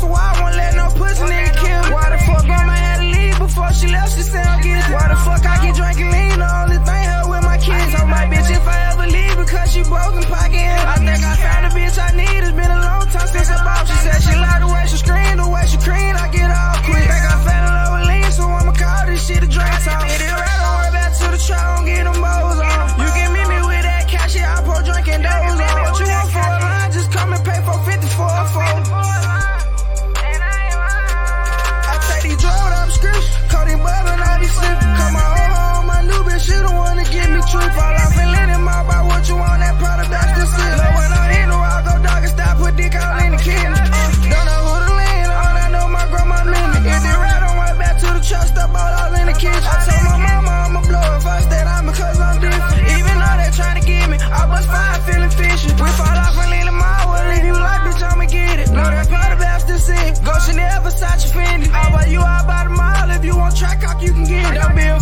so I won't let no pussy nigga kill me. Why the fuck grandma had to leave before she left? She said I'm guilty. Why the fuck I keep drinking lean? The only thing hell with my kids. Told my bitch if I ever leave because she broken pocket. I think I found the bitch I need. It's been a long time since I bought. She said she like the way she scream, the way she cream. I get all quick. Think I fell in love with lean, so I'ma call this shit a drink talk. Hit it right on her back to the trap, don't get them bows on. You can meet me with that cash, yeah, I pour drinking those on. What you want for a line? Just come and pay for 50 for a phone. I take these drugs without prescription, codeine bubbling, I be sipping. Come on home, my new bitch, she the one to give me truth. Fall off and let him out about what you want, that product, that's the shit. Know when I'm in the wild, go dog and stop, put dick all in the kidney. Don't know who to lean on, I know my grandma meant me. If they ride on right back to the truck, stop all in the kitchen. I told my mama I'ma blow if I stay down because I'm different. Even though they trying to get me, I bust fire feeling fishy. We fall off and lean them out, well if you like, bitch, I'ma get it. Know that part of that's the scene. Go Chanel, Versace, Fendi. I'll buy you out by the mile if you want track cock, you can get it. Don't be